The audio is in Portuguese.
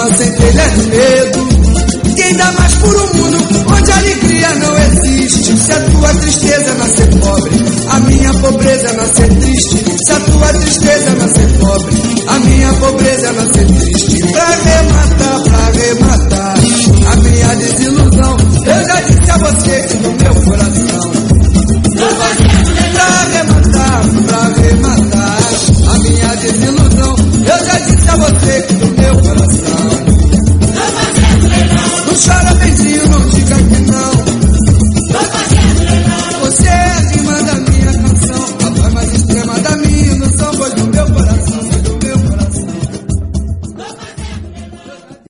inocente, ele é do medo. Quem dá mais por um mundo onde a alegria não existe? Se a tua tristeza nascer pobre, a minha pobreza nascer triste. Se a tua tristeza nascer pobre, a minha pobreza nascer triste.